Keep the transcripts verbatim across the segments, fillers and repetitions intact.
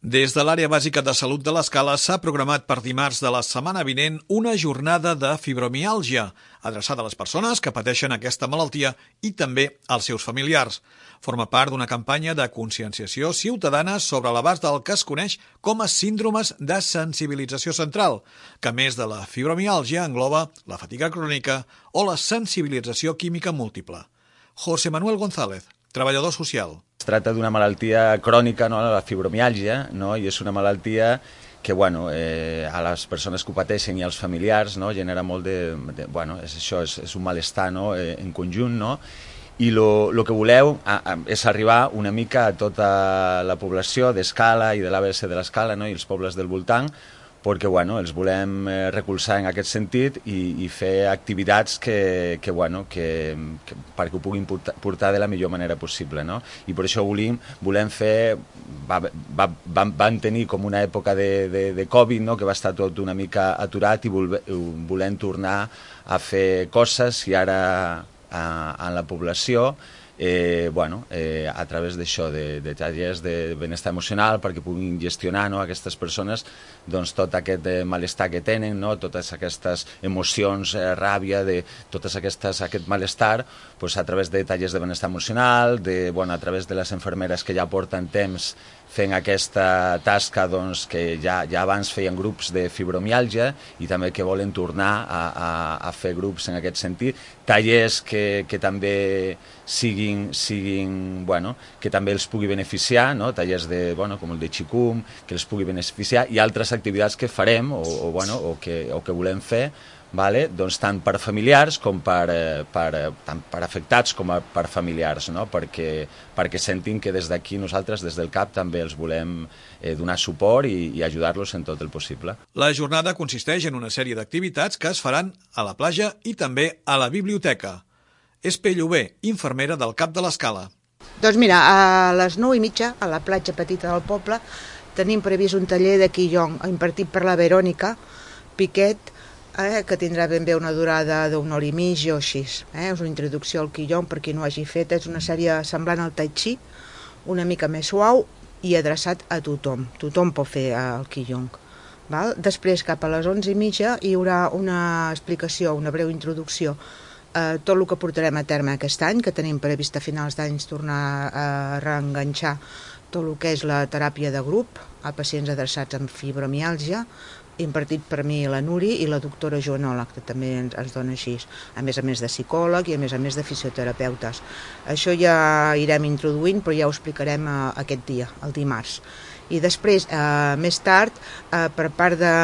Des de l'àrea bàsica de salut de l'Escala s'ha programat per dimarts de la setmana vinent una jornada de fibromiàlgia, adreçada a les persones que pateixen aquesta malaltia i també als seus familiars. Forma part d'una campanya de conscienciació ciutadana sobre l'abast del que es coneix com a síndromes de sensibilització central, que a més de la fibromiàlgia engloba la fatiga crònica o la sensibilització química múltiple. José Manuel González, treballador social. Es tracta d'una malaltia crònica, no? La fibromiàlgia, no? I és una malaltia que bueno, eh, a les persones que ho pateixen i als familiars, no? Genera molt de... de bueno, és això, és, és un malestar, no? eh, en conjunt, no? I el que voleu a, a, és arribar una mica a tota la població d'Escala i de l'A B C de l'Escala, no? I els pobles del voltant, perquè bueno, els volem eh, recolzar en aquest sentit i, i fer activitats que, que, bueno, que, que, perquè ho puguin portar, portar de la millor manera possible. No? I per això volem, volem fer... Va, va, vam, vam tenir com una època de, de, de Covid, no? Que va estar tot una mica aturat i volve, volem tornar a fer coses i ara a, a la població Eh, bueno, eh, a través d'això, de, de tallers de benestar emocional perquè puguin gestionar, no, aquestes persones doncs, tot aquest eh, malestar que tenen, no, totes aquestes emocions, eh, ràbia, de, totes aquestes, aquest malestar, doncs, a través de tallers de benestar emocional, de, bueno, a través de les infermeres que ja porten temps fent aquesta tasca doncs, que ja, ja abans feien grups de fibromiàlgia i també que volen tornar a, a, a fer grups en aquest sentit, tallers que, que també siguin, siguin bueno, que també els pugui beneficiar, no? Tallers de, bueno, com el de Xicum, que els pugui beneficiar, i altres activitats que farem o, o, bueno, o, que, o que volem fer, vale? Doncs tant per familiars com per, per, tant per afectats com per familiars, no? perquè, perquè sentin que des d'aquí nosaltres, des del C A P, també els volem eh, donar suport i, i ajudar-los en tot el possible. La jornada consisteix en una sèrie d'activitats que es faran a la platja i també a la biblioteca. Espe Llobé, infermera del C A P de l'Escala. Doncs mira, a les nou i mitja, a la platja petita del poble, tenim previst un taller de Qigong impartit per la Verònica Piquet, Eh, que tindrà ben bé una durada d'una hora i mitja o així. Eh? És una introducció al Qigong per qui no ho hagi fet. És una sèrie semblant al Tai Chi, una mica més suau i adreçat a tothom. Tothom pot fer el Qigong. Val? Després, cap a les onze i mitja, hi haurà una explicació, una breu introducció a tot el que portarem a terme aquest any, que tenim previst a finals d'any tornar a reenganxar tot el que és la teràpia de grup a pacients adreçats amb fibromiàlgia, impartit per mi la Nuri i la doctora Joanola, que també ens, ens dona així, a més a més de psicòleg i a més a més de fisioterapeutes. Això ja irem introduint, però ja ho explicarem eh, aquest dia, el dimarts. I després, eh, més tard, eh, per part de,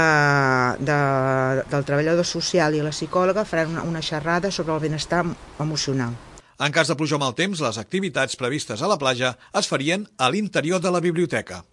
de, del treballador social i la psicòloga faran una, una xerrada sobre el benestar emocional. En cas de pluja o mal temps, les activitats previstes a la platja es farien a l'interior de la biblioteca.